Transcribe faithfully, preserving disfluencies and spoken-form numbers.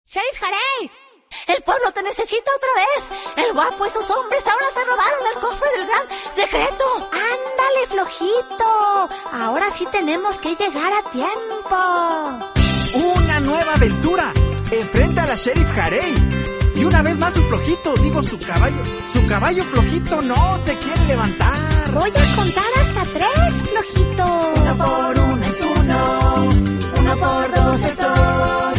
¡Sheriff Harry! ¡El pueblo te necesita otra vez! ¡El guapo y sus hombres ahora se robaron el cofre del gran secreto! ¡Ándale, flojito! Ahora sí tenemos que llegar a tiempo. ¡Una nueva aventura! Enfrenta a la Sheriff Harry. Y una vez más su flojito, digo su caballo. Su caballo flojito no se quiere levantar. Voy a contar hasta tres, flojito. Uno por uno es uno. Uno por dos es dos.